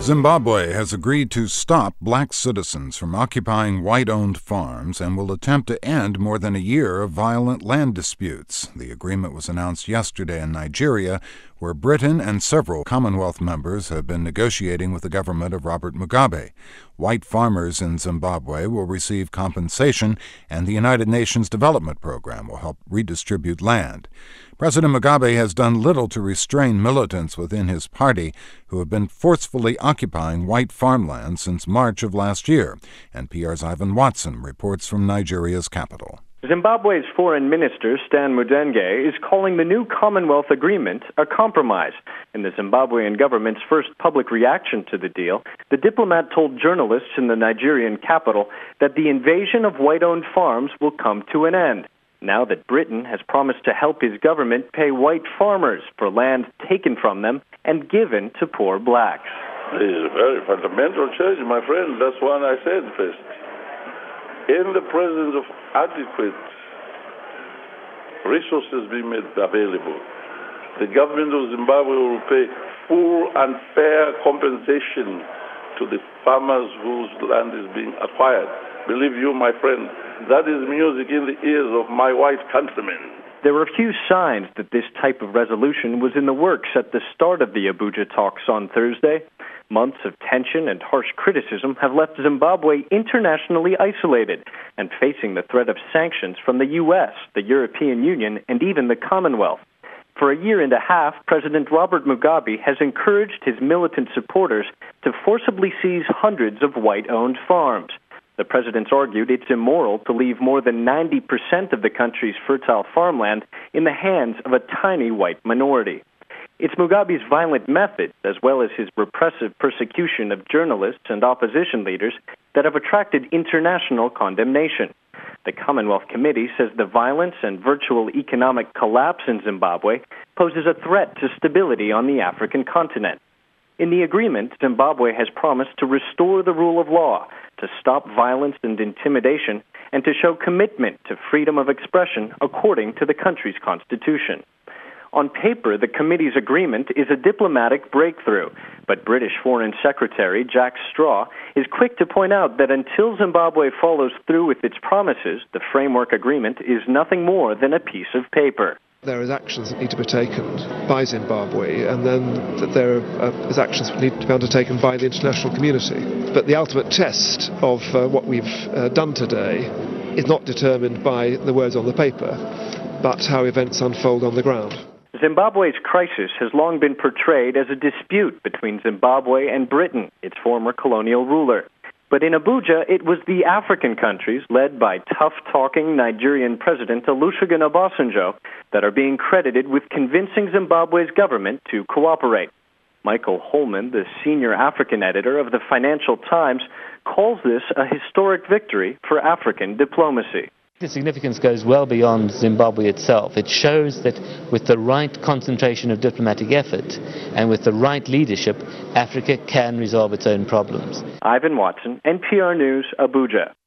Zimbabwe has agreed to stop black citizens from occupying white-owned farms and will attempt to end more than a year of violent land disputes. The agreement was announced yesterday in Nigeria, where Britain and several Commonwealth members have been negotiating with the government of Robert Mugabe. White farmers in Zimbabwe will receive compensation, and the United Nations Development Program will help redistribute land. President Mugabe has done little to restrain militants within his party who have been forcefully occupying white farmland since March of last year. NPR's Ivan Watson reports from Nigeria's capital. Zimbabwe's Foreign Minister, Stan Mudenge, is calling the new Commonwealth Agreement a compromise. In the Zimbabwean government's first public reaction to the deal, the diplomat told journalists in the Nigerian capital that the invasion of white-owned farms will come to an end, now that Britain has promised to help his government pay white farmers for land taken from them and given to poor blacks. This is a very fundamental change, my friend. That's what I said first. In the presence of adequate resources being made available, the government of Zimbabwe will pay full and fair compensation to the farmers whose land is being acquired. Believe you, my friend, that is music in the ears of my white countrymen. There were few signs that this type of resolution was in the works at the start of the Abuja talks on Thursday. Months of tension and harsh criticism have left Zimbabwe internationally isolated and facing the threat of sanctions from the U.S., the European Union, and even the Commonwealth. For a year and a half, President Robert Mugabe has encouraged his militant supporters to forcibly seize hundreds of white-owned farms. The president's argued it's immoral to leave more than 90% of the country's fertile farmland in the hands of a tiny white minority. It's Mugabe's violent methods, as well as his repressive persecution of journalists and opposition leaders, that have attracted international condemnation. The Commonwealth Committee says the violence and virtual economic collapse in Zimbabwe poses a threat to stability on the African continent. In the agreement, Zimbabwe has promised to restore the rule of law, to stop violence and intimidation, and to show commitment to freedom of expression according to the country's constitution. On paper, the committee's agreement is a diplomatic breakthrough, but British Foreign Secretary Jack Straw is quick to point out that until Zimbabwe follows through with its promises, the framework agreement is nothing more than a piece of paper. There is actions that need to be taken by Zimbabwe, and then that there is actions that need to be undertaken by the international community. But the ultimate test of what we've done today is not determined by the words on the paper, but how events unfold on the ground. Zimbabwe's crisis has long been portrayed as a dispute between Zimbabwe and Britain, its former colonial ruler. But in Abuja, it was the African countries, led by tough-talking Nigerian President Olusegun Obasanjo, that are being credited with convincing Zimbabwe's government to cooperate. Michael Holman, the senior African editor of the Financial Times, calls this a historic victory for African diplomacy. The significance goes well beyond Zimbabwe itself. It shows that with the right concentration of diplomatic effort and with the right leadership, Africa can resolve its own problems. Ivan Watson, NPR News, Abuja.